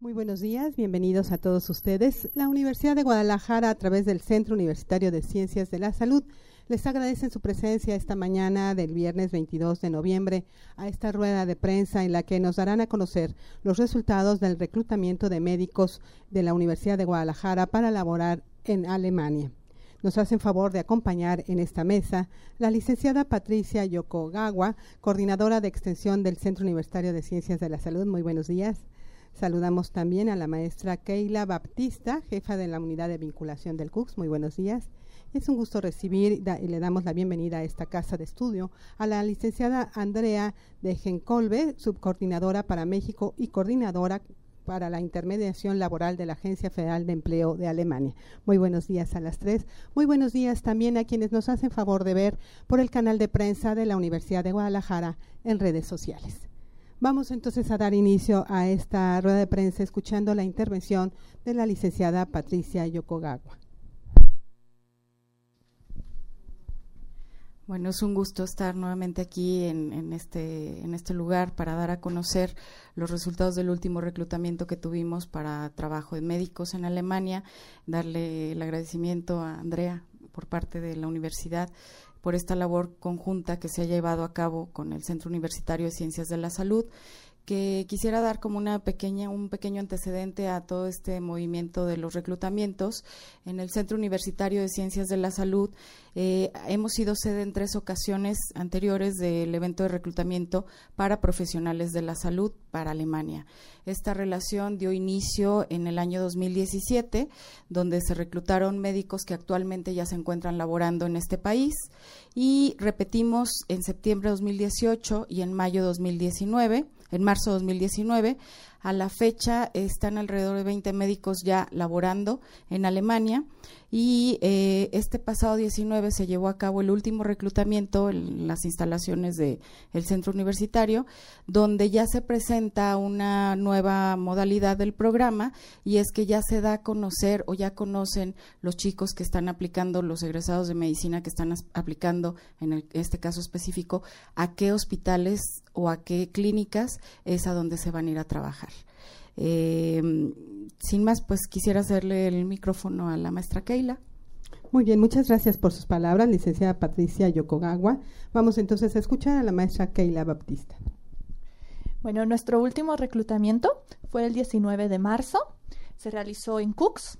Muy buenos días, bienvenidos a todos ustedes. La Universidad de Guadalajara, a través del Centro Universitario de Ciencias de la Salud, les agradecen su presencia esta mañana del viernes 22 de noviembre a esta rueda de prensa en la que nos darán a conocer los resultados del reclutamiento de médicos de la Universidad de Guadalajara para laborar en Alemania. Nos hacen favor de acompañar en esta mesa la licenciada Patricia Yokogawa, coordinadora de extensión del Centro Universitario de Ciencias de la Salud. Muy buenos días. Saludamos también a la maestra Keila Baptista, jefa de la unidad de vinculación del CUCS. Muy buenos días. Es un gusto recibir y le damos la bienvenida a esta casa de estudio a la licenciada Andrea Degenkolbe, subcoordinadora para México y coordinadora para la intermediación laboral de la Agencia Federal de Empleo de Alemania. Muy buenos días a las tres. Muy buenos días también a quienes nos hacen favor de ver por el canal de prensa de la Universidad de Guadalajara en redes sociales. Vamos entonces a dar inicio a esta rueda de prensa escuchando la intervención de la licenciada Patricia Yokogawa. Bueno, es un gusto estar nuevamente aquí en este lugar para dar a conocer los resultados del último reclutamiento que tuvimos para trabajo de médicos en Alemania, darle el agradecimiento a Andrea por parte de la universidad por esta labor conjunta que se ha llevado a cabo con el Centro Universitario de Ciencias de la Salud, que quisiera dar como un pequeño antecedente a todo este movimiento de los reclutamientos. En el Centro Universitario de Ciencias de la Salud hemos sido sede en 3 ocasiones anteriores del evento de reclutamiento para profesionales de la salud para Alemania. Esta relación dio inicio en el año 2017, donde se reclutaron médicos que actualmente ya se encuentran laborando en este país, y repetimos en septiembre de 2018 y en marzo de 2019. A la fecha están alrededor de 20 médicos ya laborando en Alemania, y este pasado 19 se llevó a cabo el último reclutamiento en las instalaciones del centro universitario, donde ya se presenta una nueva modalidad del programa, y es que ya se da a conocer o ya conocen los chicos que están aplicando, los egresados de medicina que están aplicando en este caso específico, a qué hospitales o a qué clínicas es a donde se van a ir a trabajar. Sin más, pues quisiera hacerle el micrófono a la maestra Keila. Muy bien, muchas gracias por sus palabras, licenciada Patricia Yokogawa. Vamos entonces a escuchar a la maestra Keila Baptista. Bueno, nuestro último reclutamiento fue el 19 de marzo, se realizó en CUCS,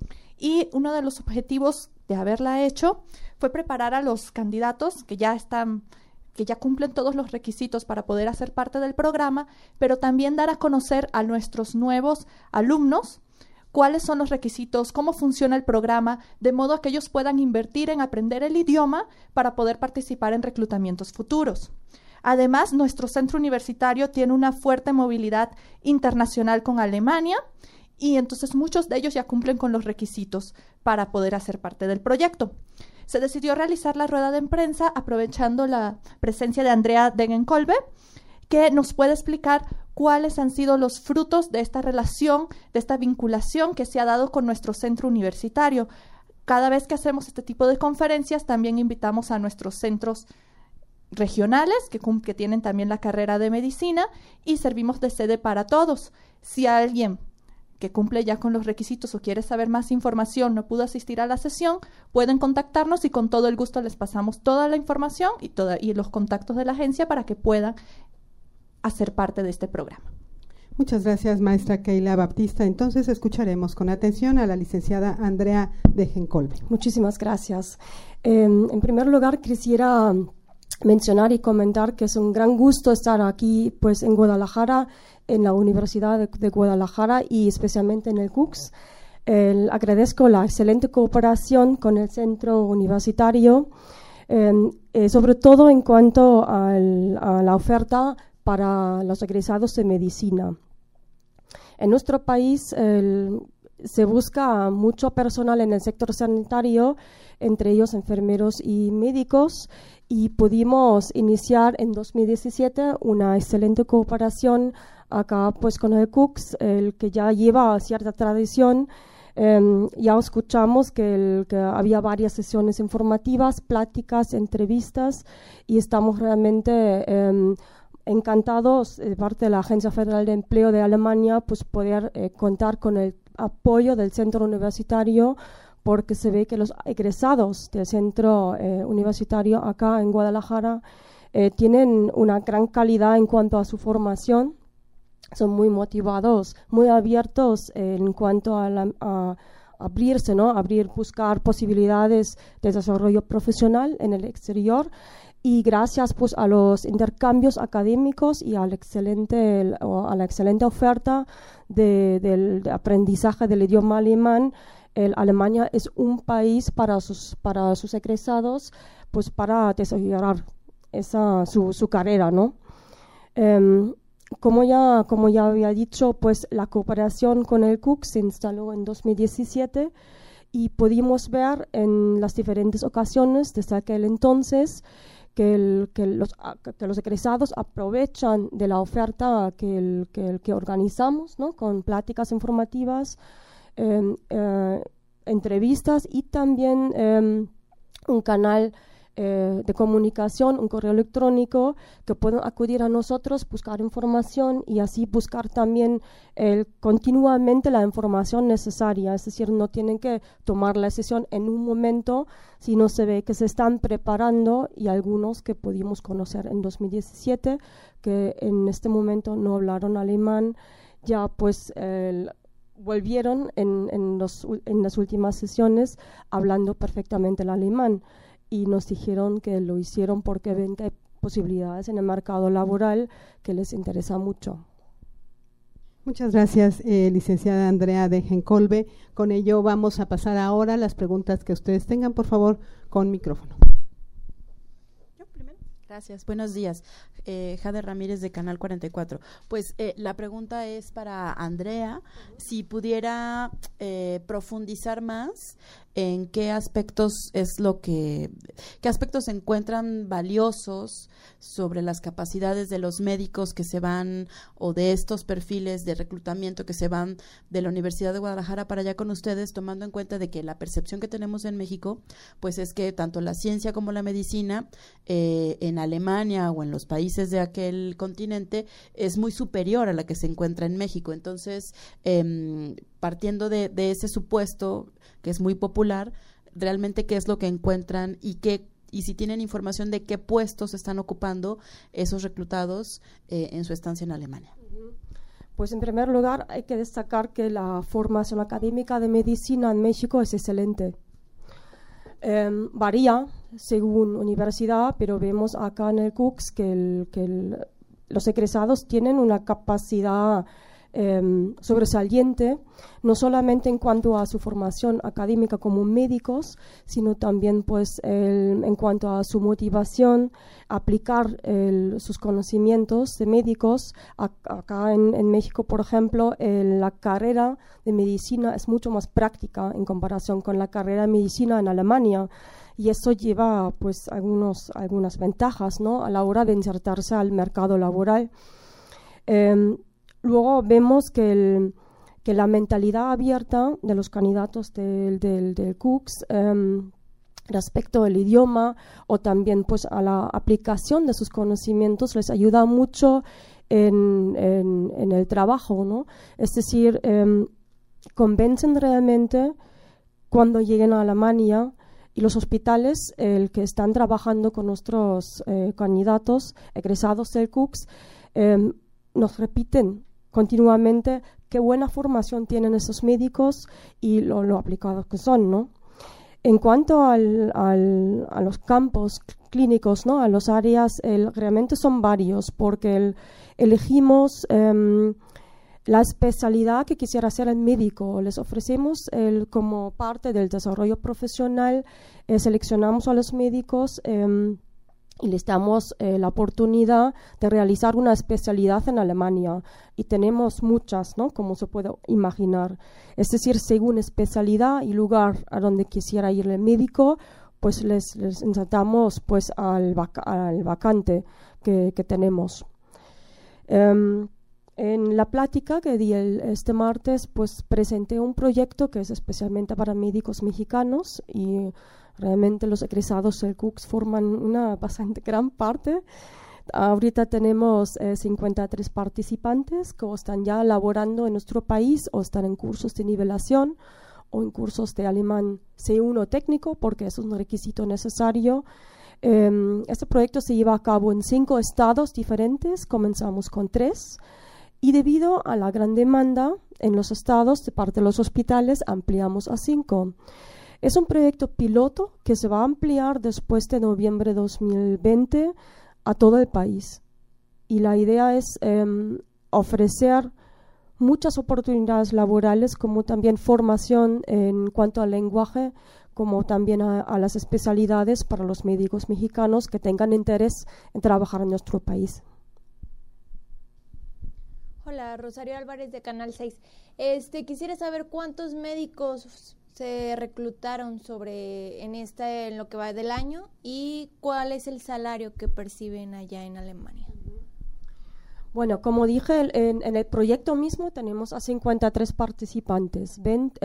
y uno de los objetivos de haberla hecho fue preparar a los candidatos que ya cumplen todos los requisitos para poder hacer parte del programa, pero también dar a conocer a nuestros nuevos alumnos cuáles son los requisitos, cómo funciona el programa, de modo que ellos puedan invertir en aprender el idioma para poder participar en reclutamientos futuros. Además, nuestro centro universitario tiene una fuerte movilidad internacional con Alemania, y entonces muchos de ellos ya cumplen con los requisitos para poder hacer parte del proyecto. Se decidió realizar la rueda de prensa aprovechando la presencia de Andrea Degenkolbe, que nos puede explicar cuáles han sido los frutos de esta relación, de esta vinculación que se ha dado con nuestro centro universitario. Cada vez que hacemos este tipo de conferencias, también invitamos a nuestros centros regionales que tienen también la carrera de medicina, y servimos de sede para todos. Si alguien que cumple ya con los requisitos o quiere saber más información no pudo asistir a la sesión, pueden contactarnos y con todo el gusto les pasamos toda la información y los contactos de la agencia para que puedan hacer parte de este programa. Muchas gracias, maestra Keila Baptista. Entonces escucharemos con atención a la licenciada Andrea Degenkolbe. Muchísimas gracias. En primer lugar, quisiera mencionar y comentar que es un gran gusto estar aquí pues en Guadalajara, en la Universidad de Guadalajara, y especialmente en el CUCS. Agradezco la excelente cooperación con el centro universitario, sobre todo en cuanto a la oferta para los egresados de medicina. En nuestro país se busca mucho personal en el sector sanitario, entre ellos enfermeros y médicos, y pudimos iniciar en 2017 una excelente cooperación acá pues con el CUCS, el que ya lleva cierta tradición. Ya escuchamos que había varias sesiones informativas, pláticas, entrevistas, y estamos realmente encantados de parte de la Agencia Federal de Empleo de Alemania pues poder contar con el apoyo del centro universitario, porque se ve que los egresados del centro universitario acá en Guadalajara tienen una gran calidad en cuanto a su formación, son muy motivados, muy abiertos en cuanto a abrirse, ¿no? Buscar posibilidades de desarrollo profesional en el exterior, y gracias pues a los intercambios académicos y a la excelente oferta de aprendizaje del idioma alemán, Alemania es un país para sus egresados pues para desarrollar su carrera, ¿no? Como ya había dicho, pues la cooperación con el CUCS se instaló en 2017 y pudimos ver en las diferentes ocasiones desde aquel entonces que los egresados aprovechan de la oferta que organizamos, ¿no? Con pláticas informativas, entrevistas y también un canal de comunicación, un correo electrónico, que pueden acudir a nosotros, buscar información y así buscar también continuamente la información necesaria. Es decir, no tienen que tomar la decisión en un momento, sino se ve que se están preparando, y algunos que pudimos conocer en 2017, que en este momento no hablaron alemán, ya pues volvieron en las últimas sesiones hablando perfectamente el alemán. Y nos dijeron que lo hicieron porque ven que hay posibilidades en el mercado laboral que les interesa mucho. Muchas gracias, licenciada Andrea Degenkolbe. Con ello vamos a pasar ahora a las preguntas que ustedes tengan, por favor, con micrófono. Yo primero. Gracias, buenos días. Jade Ramírez de Canal 44. Pues la pregunta es para Andrea, si pudiera profundizar más en qué aspectos qué aspectos se encuentran valiosos sobre las capacidades de los médicos que se van, o de estos perfiles de reclutamiento que se van de la Universidad de Guadalajara para allá con ustedes, tomando en cuenta de que la percepción que tenemos en México pues es que tanto la ciencia como la medicina en Alemania o en los países de aquel continente es muy superior a la que se encuentra en México. Entonces, partiendo de ese supuesto que es muy popular, realmente qué es lo que encuentran y si tienen información de qué puestos están ocupando esos reclutados en su estancia en Alemania. Pues en primer lugar hay que destacar que la formación académica de medicina en México es excelente. Varía según universidad, pero vemos acá en el CUCS que los egresados tienen una capacidad sobresaliente, no solamente en cuanto a su formación académica como médicos, sino también pues en cuanto a su motivación, aplicar sus conocimientos de médicos. Acá en México, por ejemplo, la carrera de medicina es mucho más práctica en comparación con la carrera de medicina en Alemania, y eso lleva pues algunas ventajas, ¿no?, a la hora de insertarse al mercado laboral. Luego vemos que la mentalidad abierta de los candidatos del CUCS respecto al idioma, o también pues a la aplicación de sus conocimientos, les ayuda mucho en el trabajo, ¿no? Es decir, convencen realmente cuando lleguen a Alemania, y los hospitales que están trabajando con nuestros candidatos egresados del CUCS nos repiten continuamente qué buena formación tienen esos médicos y lo aplicados que son, ¿no? En cuanto a los campos clínicos, ¿no?, a las áreas, realmente son varios, porque elegimos la especialidad que quisiera hacer el médico. Les ofrecemos como parte del desarrollo profesional, seleccionamos a los médicos y les damos la oportunidad de realizar una especialidad en Alemania, y tenemos muchas, ¿no?, como se puede imaginar. Es decir, según especialidad y lugar a donde quisiera ir el médico, pues les insertamos pues al vacante que tenemos. En la plática que di este martes, pues presenté un proyecto que es especialmente para médicos mexicanos, y realmente los egresados del CUCS forman una bastante gran parte. Ahorita tenemos 53 participantes que están ya laborando en nuestro país o están en cursos de nivelación o en cursos de alemán C1 técnico, porque eso es un requisito necesario. Este proyecto se lleva a cabo en 5 estados diferentes, comenzamos con 3, y debido a la gran demanda en los estados de parte de los hospitales, ampliamos a 5. Es un proyecto piloto que se va a ampliar después de noviembre de 2020 a todo el país. Y la idea es ofrecer muchas oportunidades laborales, como también formación en cuanto al lenguaje, como también a las especialidades para los médicos mexicanos que tengan interés en trabajar en nuestro país. Hola, Rosario Álvarez de Canal 6. Quisiera saber cuántos médicos se reclutaron en lo que va del año y cuál es el salario que perciben allá en Alemania. Bueno, como dije, en el proyecto mismo tenemos a 53 participantes.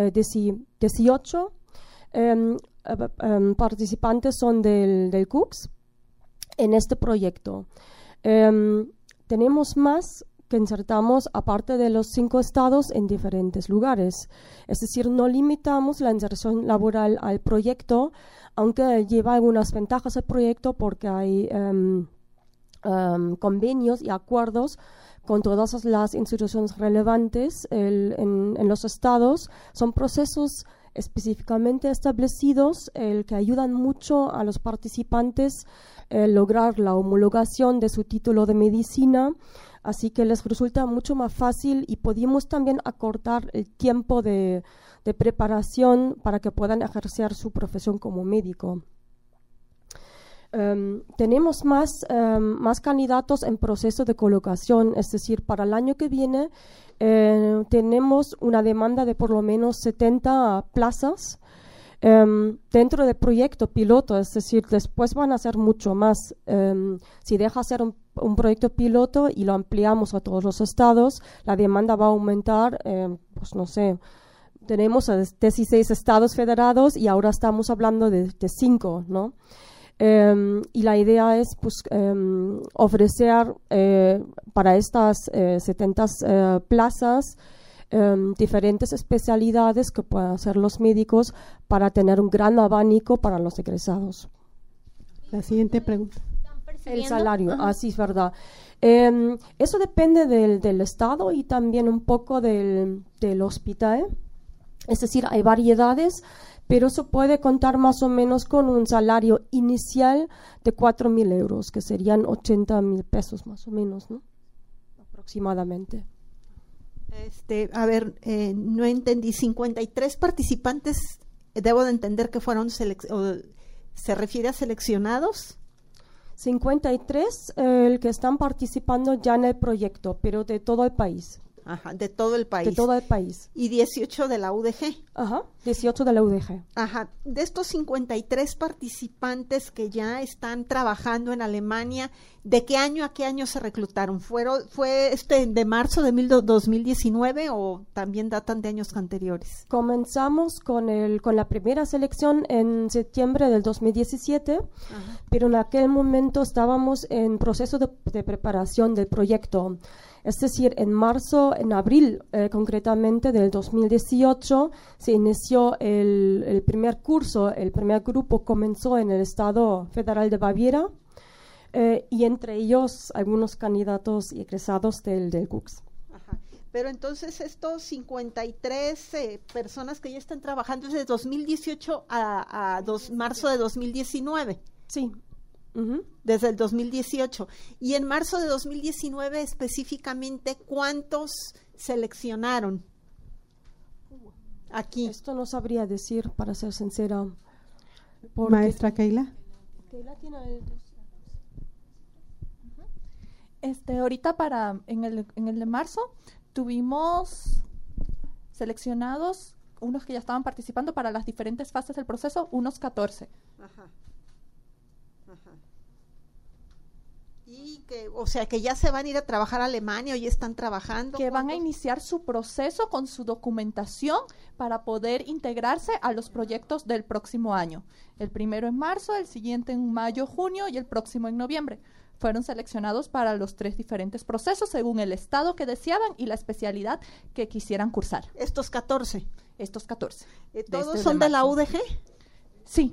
18 participantes son del CUCS en este proyecto. Tenemos más que insertamos aparte de los 5 estados en diferentes lugares. Es decir, no limitamos la inserción laboral al proyecto, aunque lleva algunas ventajas el proyecto porque hay convenios y acuerdos con todas las instituciones relevantes en los estados. Son procesos específicamente establecidos que ayudan mucho a los participantes lograr la homologación de su título de medicina, así que les resulta mucho más fácil y podemos también acortar el tiempo de preparación para que puedan ejercer su profesión como médico. Tenemos más candidatos en proceso de colocación, es decir, para el año que viene tenemos una demanda de por lo menos 70 plazas dentro del proyecto piloto, es decir, después van a ser mucho más. Si deja ser un proyecto piloto y lo ampliamos a todos los estados, la demanda va a aumentar, pues no sé, tenemos 16 estados federados y ahora estamos hablando de 5, ¿no? Y la idea es pues, ofrecer para estas 70 plazas diferentes especialidades que puedan hacer los médicos para tener un gran abanico para los egresados. La siguiente pregunta. El salario, sí, es verdad. Eso depende del estado y también un poco del hospital. Es decir, hay variedades, pero se puede contar más o menos con un salario inicial de 4.000 euros, que serían 80.000 pesos más o menos, ¿no? Aproximadamente. No entendí. 53 participantes, debo de entender que fueron ¿se refiere a seleccionados? 53 el que están participando ya en el proyecto, pero de todo el país. Ajá, de todo el país. De todo el país. Y 18 de la UDG. Ajá, 18 de la UDG. Ajá, de estos 53 participantes que ya están trabajando en Alemania, ¿de qué año a qué año se reclutaron? ¿Fue de marzo de 2019 o también datan de años anteriores? Comenzamos con la primera selección en septiembre del 2017, ajá, pero en aquel momento estábamos en proceso de preparación del proyecto. Es decir, en abril concretamente del 2018 se inició el primer curso, el primer grupo comenzó en el Estado Federal de Baviera y entre ellos algunos candidatos y egresados del CUCS. Ajá. Pero entonces estos 53 personas que ya están trabajando desde 2018 a marzo de 2019. Sí. Uh-huh. Desde el 2018. Y en marzo de 2019 específicamente, ¿cuántos seleccionaron aquí? Esto no sabría decir, para ser sincera. Maestra Keila. Keila tiene ahorita en el de marzo tuvimos seleccionados unos que ya estaban participando para las diferentes fases del proceso, unos 14. Ajá. Ajá. Y que ya se van a ir a trabajar a Alemania o ya están trabajando. Que van a iniciar su proceso con su documentación para poder integrarse a los proyectos del próximo año. El primero en marzo, el siguiente en mayo, junio y el próximo en noviembre. fueron seleccionados para los 3 diferentes procesos según el estado que deseaban y la especialidad que quisieran cursar. Estos 14. Estos 14. ¿Todos son de la UDG? Sí.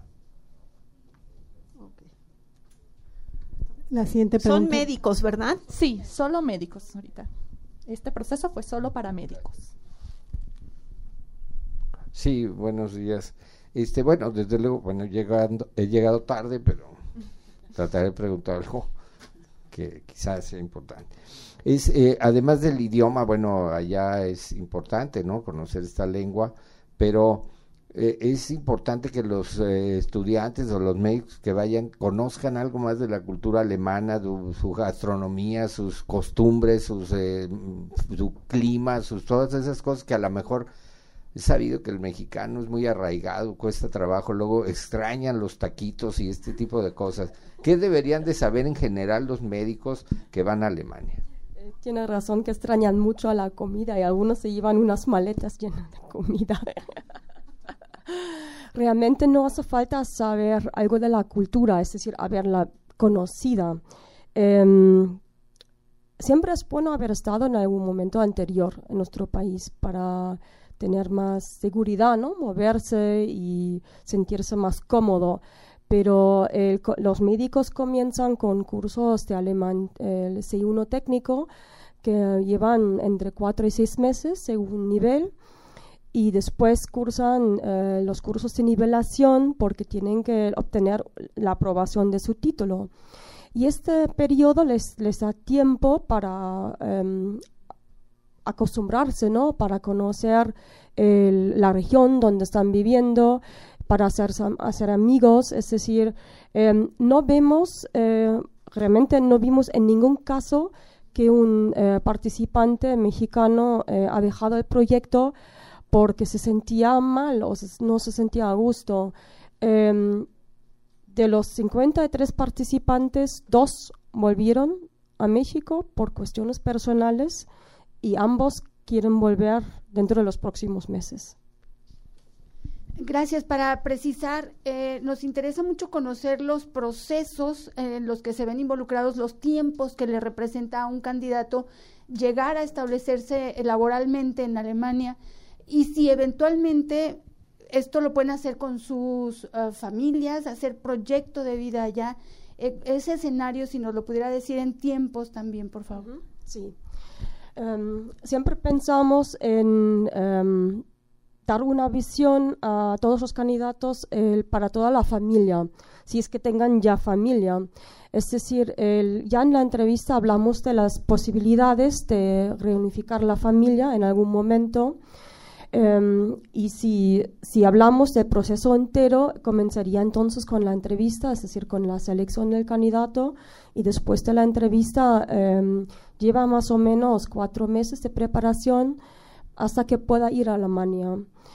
La siguiente pregunta. Son médicos, ¿verdad? Sí, solo médicos ahorita. Este proceso fue solo para médicos. Sí, buenos días. Bueno, desde luego, he llegado tarde, pero trataré de preguntar algo que quizás sea importante. Además del idioma, bueno, allá es importante, ¿no?, conocer esta lengua, pero es importante que los estudiantes o los médicos que vayan conozcan algo más de la cultura alemana, su gastronomía, sus costumbres, su clima, todas esas cosas que a lo mejor he sabido que el mexicano es muy arraigado, cuesta trabajo, luego extrañan los taquitos y este tipo de cosas. ¿Qué deberían de saber en general los médicos que van a Alemania? Tiene razón que extrañan mucho a la comida y algunos se llevan unas maletas llenas de comida. Realmente no hace falta saber algo de la cultura, es decir, haberla conocida. Siempre es bueno haber estado en algún momento anterior en nuestro país para tener más seguridad, ¿no?, moverse y sentirse más cómodo. Pero los médicos comienzan con cursos de alemán, el C1 técnico, que llevan entre 4 y 6 meses según nivel, y después cursan los cursos de nivelación porque tienen que obtener la aprobación de su título. Y este periodo les da tiempo para acostumbrarse, ¿no?, para conocer la región donde están viviendo, para hacer amigos, es decir, realmente no vimos en ningún caso que un participante mexicano ha dejado el proyecto porque se sentía mal o no se sentía a gusto. De los 53 participantes, 2 volvieron a México por cuestiones personales y ambos quieren volver dentro de los próximos meses. Gracias. Para precisar, nos interesa mucho conocer los procesos en los que se ven involucrados, los tiempos que le representa a un candidato llegar a establecerse laboralmente en Alemania, y si eventualmente esto lo pueden hacer con sus familias, hacer proyecto de vida allá. Ese escenario, si nos lo pudiera decir en tiempos también, por favor. Sí. Siempre pensamos en dar una visión a todos los candidatos para toda la familia, si es que tengan ya familia. Es decir, ya en la entrevista hablamos de las posibilidades de reunificar la familia en algún momento. Y si hablamos del proceso entero, comenzaría entonces con la entrevista, es decir, con la selección del candidato, y después de la entrevista lleva más o menos 4 meses de preparación hasta que pueda ir a Alemania.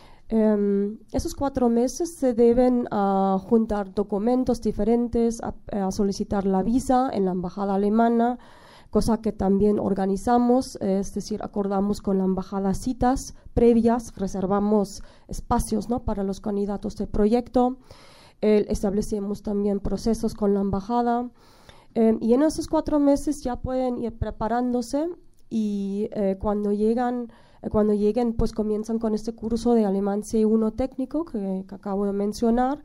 Esos 4 meses se deben a juntar documentos diferentes, a solicitar la visa en la embajada alemana, cosa que también organizamos, es decir, acordamos con la embajada citas previas, reservamos espacios, ¿no?, para los candidatos de proyecto, establecemos también procesos con la embajada, y en esos 4 meses ya pueden ir preparándose, y cuando lleguen, pues comienzan con este curso de alemán C1 técnico que acabo de mencionar,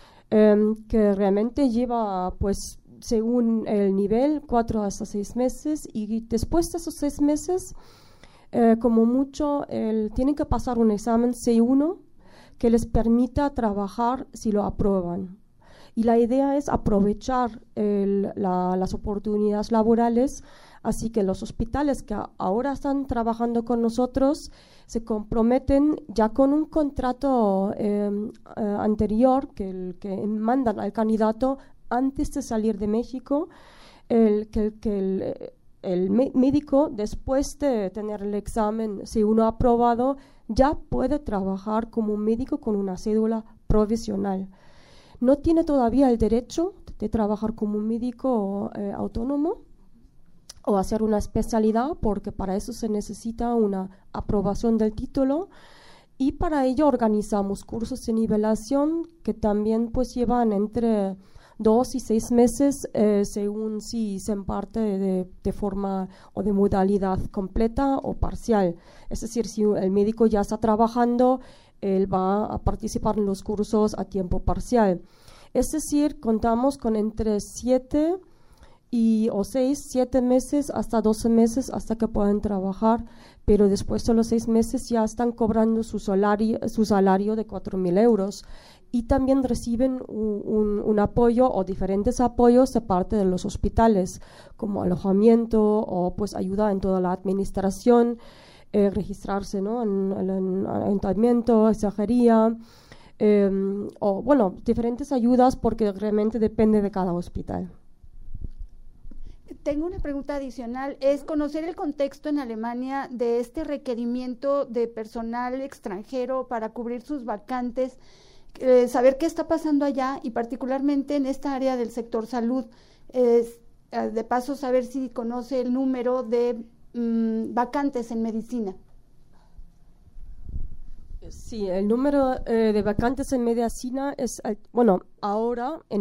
que realmente lleva, pues, según el nivel, 4 hasta 6 meses, y después de esos 6 meses, como mucho, tienen que pasar un examen C1 que les permita trabajar si lo aprueban. Y la idea es aprovechar las oportunidades laborales, así que los hospitales que ahora están trabajando con nosotros se comprometen ya con un contrato anterior que mandan al candidato antes de salir de México, el médico, después de tener el examen C1 aprobado, ya puede trabajar como médico con una cédula provisional. No tiene todavía el derecho de trabajar como un médico autónomo o hacer una especialidad, porque para eso se necesita una aprobación del título, y para ello organizamos cursos de nivelación que también pues llevan entre 2 y 6 meses, según si se imparte de forma o de modalidad completa o parcial. Es decir, si el médico ya está trabajando, él va a participar en los cursos a tiempo parcial. Es decir, contamos con entre 7 meses hasta 12 meses hasta que puedan trabajar, pero después de los 6 meses ya están cobrando su salario de 4.000 euros y también reciben un apoyo o diferentes apoyos de parte de los hospitales, como alojamiento o pues ayuda en toda la administración, registrarse, ¿no?, en el ayuntamiento, extranjería, o bueno, diferentes ayudas porque realmente depende de cada hospital. Tengo una pregunta adicional, es conocer el contexto en Alemania de este requerimiento de personal extranjero para cubrir sus vacantes, saber qué está pasando allá y particularmente en esta área del sector salud. De paso, saber si conoce el número de vacantes en medicina. Sí, el número de vacantes en medicina es, bueno, ahora en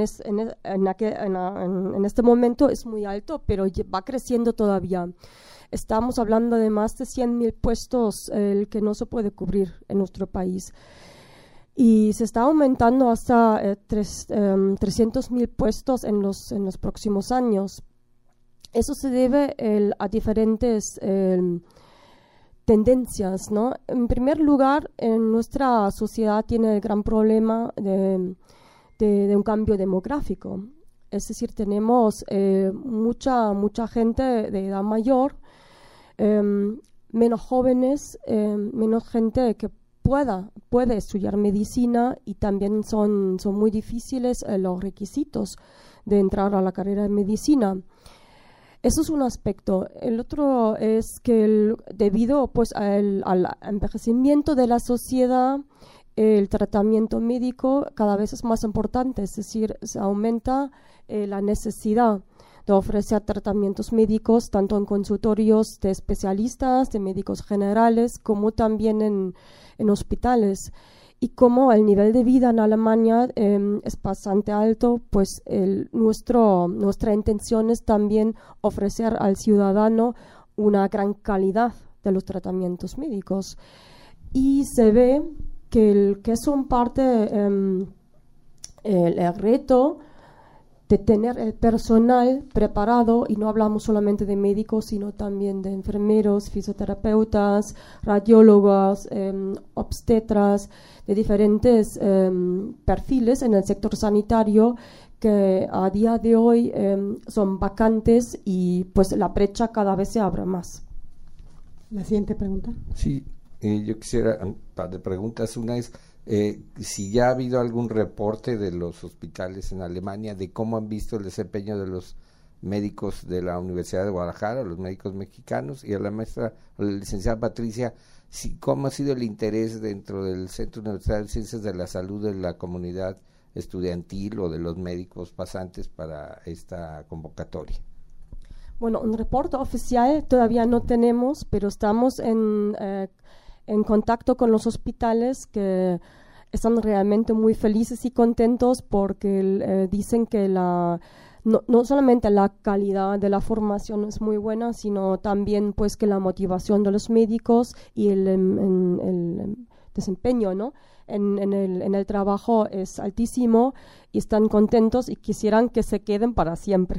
este momento es muy alto, pero va creciendo todavía. Estamos hablando de más de 100.000 puestos que no se puede cubrir en nuestro país. Y se está aumentando hasta 300.000 puestos en los próximos años. Eso se debe a diferentes tendencias, ¿no? En primer lugar, en nuestra sociedad tiene el gran problema de un cambio demográfico. Es decir, tenemos mucha gente de edad mayor, menos jóvenes, menos gente que puede estudiar medicina y también son muy difíciles los requisitos de entrar a la carrera de medicina. Eso es un aspecto. El otro es que debido pues al envejecimiento de la sociedad, el tratamiento médico cada vez es más importante, es decir, se aumenta la necesidad de ofrecer tratamientos médicos tanto en consultorios de especialistas, de médicos generales, como también en hospitales. Y como el nivel de vida en Alemania es bastante alto, pues nuestra intención es también ofrecer al ciudadano una gran calidad de los tratamientos médicos. Y se ve que son parte el reto de tener el personal preparado, y no hablamos solamente de médicos, sino también de enfermeros, fisioterapeutas, radiólogos, obstetras, de diferentes perfiles en el sector sanitario que a día de hoy son vacantes y pues la brecha cada vez se abre más. La siguiente pregunta. Sí, yo quisiera un par de preguntas. Una es si ya ha habido algún reporte de los hospitales en Alemania de cómo han visto el desempeño de los médicos de la Universidad de Guadalajara, los médicos mexicanos, y a la maestra, a la licenciada Patricia, cómo ha sido el interés dentro del Centro Universitario de Ciencias de la Salud de la comunidad estudiantil o de los médicos pasantes para esta convocatoria. Bueno, un reporte oficial todavía no tenemos, pero estamos en contacto con los hospitales que están realmente muy felices y contentos porque dicen que no solamente la calidad de la formación es muy buena, sino también pues que la motivación de los médicos y el desempeño, ¿no?, en el trabajo es altísimo y están contentos y quisieran que se queden para siempre.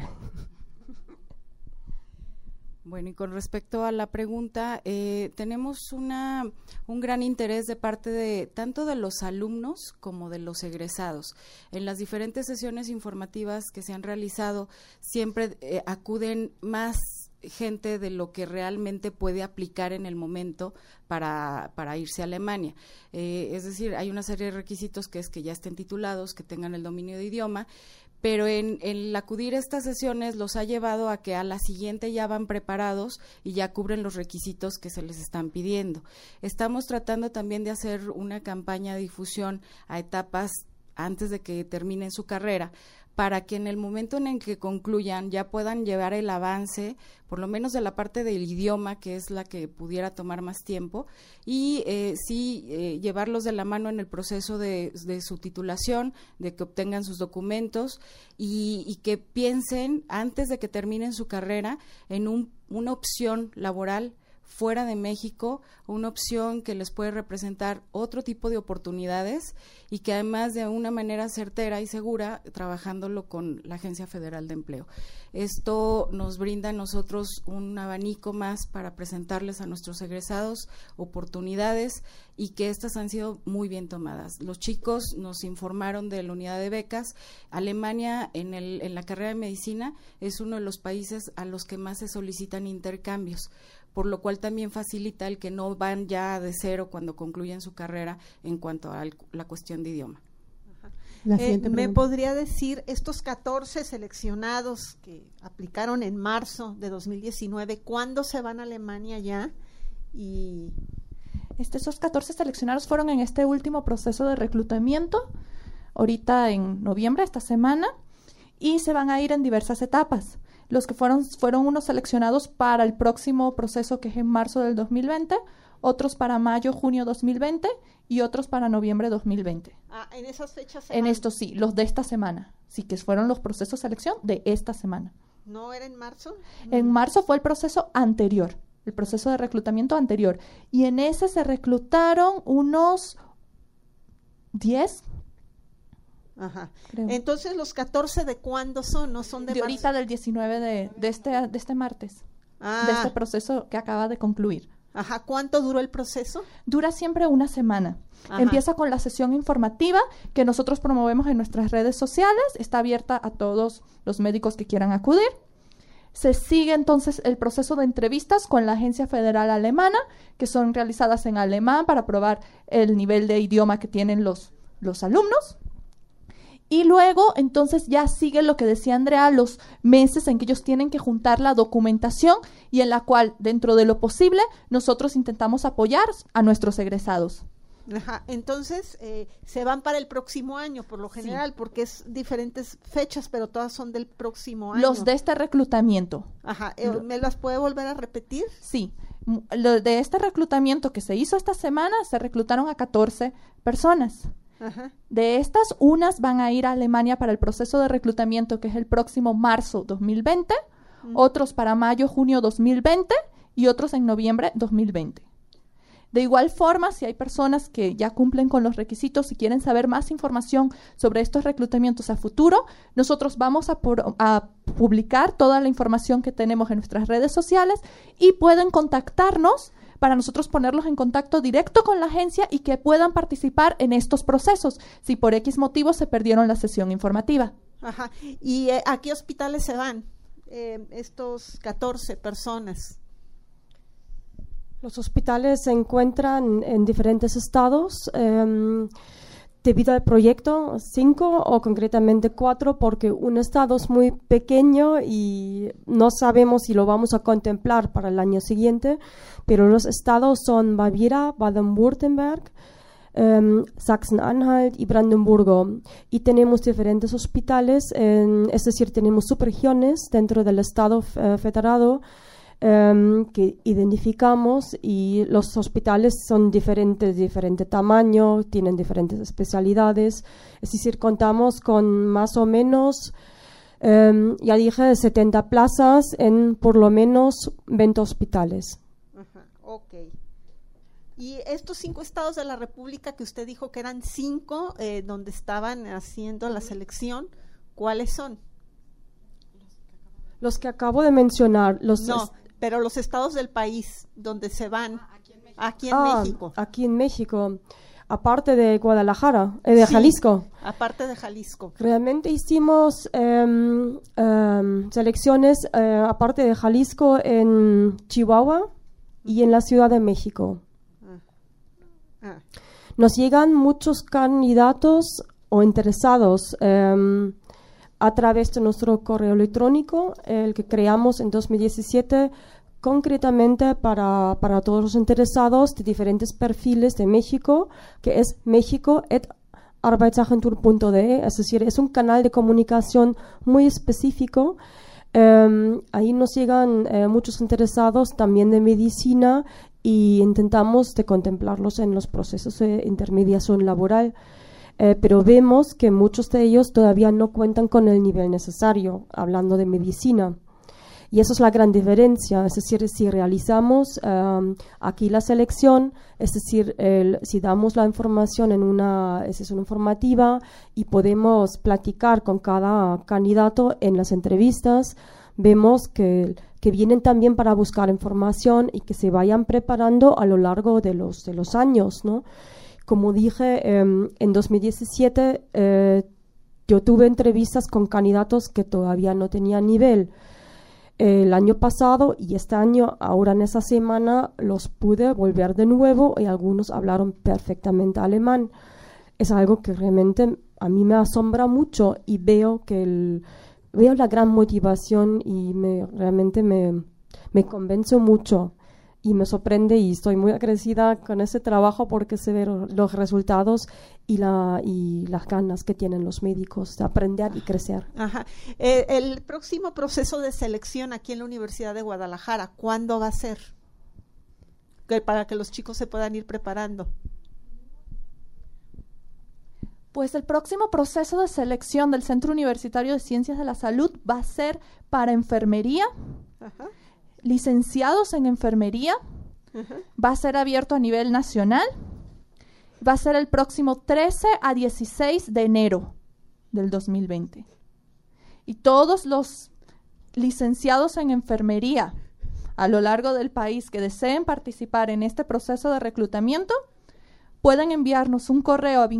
Bueno, y con respecto a la pregunta, tenemos un gran interés de parte de tanto de los alumnos como de los egresados. En las diferentes sesiones informativas que se han realizado, siempre acuden más gente de lo que realmente puede aplicar en el momento para irse a Alemania. Es decir, hay una serie de requisitos que es que ya estén titulados, que tengan el dominio de idioma, pero el acudir a estas sesiones los ha llevado a que a la siguiente ya van preparados y ya cubren los requisitos que se les están pidiendo. Estamos tratando también de hacer una campaña de difusión a etapas antes de que terminen su carrera, para que en el momento en el que concluyan ya puedan llevar el avance, por lo menos de la parte del idioma, que es la que pudiera tomar más tiempo, y llevarlos de la mano en el proceso de su titulación, de que obtengan sus documentos y que piensen antes de que terminen su carrera en una opción laboral fuera de México, una opción que les puede representar otro tipo de oportunidades y que además de una manera certera y segura, trabajándolo con la Agencia Federal de Empleo. Esto nos brinda a nosotros un abanico más para presentarles a nuestros egresados oportunidades y que estas han sido muy bien tomadas. Los chicos nos informaron de la unidad de becas. Alemania en la carrera de medicina es uno de los países a los que más se solicitan intercambios, por lo cual también facilita el que no van ya de cero cuando concluyen su carrera en cuanto a la cuestión de idioma. ¿Me podría decir estos 14 seleccionados que aplicaron en marzo de 2019, cuándo se van a Alemania ya? Y esos 14 seleccionados fueron en este último proceso de reclutamiento, ahorita en noviembre, esta semana, y se van a ir en diversas etapas. Los que fueron unos seleccionados para el próximo proceso, que es en marzo del 2020, otros para mayo, junio 2020 y otros para noviembre 2020. ¿En esas fechas? En estos sí, los de esta semana. Sí, que fueron los procesos de selección de esta semana. ¿No era en marzo? En marzo fue el proceso anterior, el proceso de reclutamiento anterior. Y en ese se reclutaron unos 10. Ajá. Creo. Entonces, ¿los 14 de cuándo son? ¿No son de ahorita, del 19 de este martes, de este proceso que acaba de concluir. Ajá. ¿Cuánto duró el proceso? Dura siempre una semana. Ajá. Empieza con la sesión informativa que nosotros promovemos en nuestras redes sociales. Está abierta a todos los médicos que quieran acudir. Se sigue entonces el proceso de entrevistas con la Agencia Federal Alemana, que son realizadas en alemán para probar el nivel de idioma que tienen los alumnos. Y luego, entonces, ya sigue lo que decía Andrea, los meses en que ellos tienen que juntar la documentación y en la cual, dentro de lo posible, nosotros intentamos apoyar a nuestros egresados. Ajá. Entonces, se van para el próximo año, por lo general, sí, porque es diferentes fechas, pero todas son del próximo año. Los de este reclutamiento. Ajá. ¿Me las puede volver a repetir? Sí. Lo de este reclutamiento que se hizo esta semana, se reclutaron a 14 personas. Ajá. De estas, unas van a ir a Alemania para el proceso de reclutamiento, que es el próximo marzo 2020, otros para mayo, junio 2020 y otros en noviembre 2020. De igual forma, si hay personas que ya cumplen con los requisitos y quieren saber más información sobre estos reclutamientos a futuro, nosotros vamos a publicar toda la información que tenemos en nuestras redes sociales y pueden contactarnos para nosotros ponerlos en contacto directo con la agencia y que puedan participar en estos procesos, si por X motivos se perdieron la sesión informativa. Ajá. ¿Y a qué hospitales se van estos 14 personas? Los hospitales se encuentran en diferentes estados. Debido al proyecto, 5 o concretamente 4, porque un estado es muy pequeño y no sabemos si lo vamos a contemplar para el año siguiente, pero los estados son Baviera, Baden-Württemberg, Sachsen-Anhalt y Brandenburgo. Y tenemos diferentes hospitales, es decir, tenemos subregiones dentro del estado federado, que identificamos, y los hospitales son diferente tamaño, tienen diferentes especialidades, es decir, contamos con más o menos, ya dije, 70 plazas en por lo menos 20 hospitales. Ajá, ok. Y estos 5 estados de la República que usted dijo que eran 5 donde estaban haciendo la selección, ¿cuáles son? Los que acabo de mencionar. Pero los estados del país donde se van, aquí en México. Aquí en México, aparte de Guadalajara, de Jalisco. Aparte de Jalisco. Realmente hicimos selecciones, aparte de Jalisco, en Chihuahua y en la Ciudad de México. Nos llegan muchos candidatos o interesados a través de nuestro correo electrónico, el que creamos en 2017, concretamente para todos los interesados de diferentes perfiles de México, que es mexico@aol.mx. arbeitsagentur.de, es decir, es un canal de comunicación muy específico. Ahí nos llegan muchos interesados también de medicina y intentamos de contemplarlos en los procesos de intermediación laboral. Pero vemos que muchos de ellos todavía no cuentan con el nivel necesario, hablando de medicina. Y eso es la gran diferencia, es decir, si realizamos aquí la selección, es decir, si damos la información en una sesión informativa y podemos platicar con cada candidato en las entrevistas, vemos que vienen también para buscar información y que se vayan preparando a lo largo de los años, ¿no? Como dije, en 2017 yo tuve entrevistas con candidatos que todavía no tenían nivel. El año pasado y este año, ahora en esa semana, los pude volver de nuevo y algunos hablaron perfectamente alemán. Es algo que realmente a mí me asombra mucho y veo la gran motivación y realmente me convence mucho y me sorprende y estoy muy agradecida con ese trabajo porque se ven los resultados y las ganas que tienen los médicos de aprender y crecer. Ajá. El próximo proceso de selección aquí en la Universidad de Guadalajara, ¿cuándo va a ser? Para que los chicos se puedan ir preparando. Pues el próximo proceso de selección del Centro Universitario de Ciencias de la Salud va a ser para enfermería, ajá, licenciados en enfermería, ajá, va a ser abierto a nivel nacional, va a ser el próximo 13 a 16 de enero del 2020. Y todos los licenciados en enfermería a lo largo del país que deseen participar en este proceso de reclutamiento pueden enviarnos un correo a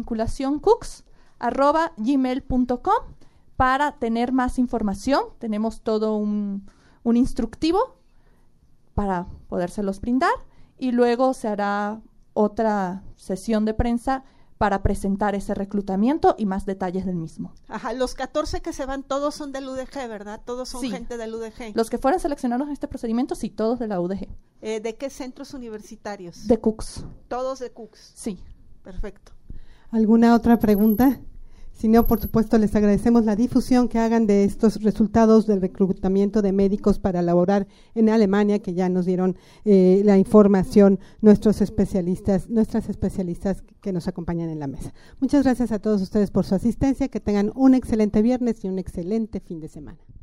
vinculacioncux@gmail.com para tener más información. Tenemos todo un instructivo para podérselos brindar y luego se hará otra sesión de prensa para presentar ese reclutamiento y más detalles del mismo. Ajá, los 14 que se van todos son del UDG, ¿verdad? Todos son gente del UDG. Los que fueran seleccionados en este procedimiento, sí, todos de la UDG. ¿De qué centros universitarios? De CUCS. Todos de CUCS. Sí. Perfecto. ¿Alguna otra pregunta? Si no, por supuesto, les agradecemos la difusión que hagan de estos resultados del reclutamiento de médicos para laborar en Alemania, que ya nos dieron la información nuestras especialistas que nos acompañan en la mesa. Muchas gracias a todos ustedes por su asistencia, que tengan un excelente viernes y un excelente fin de semana.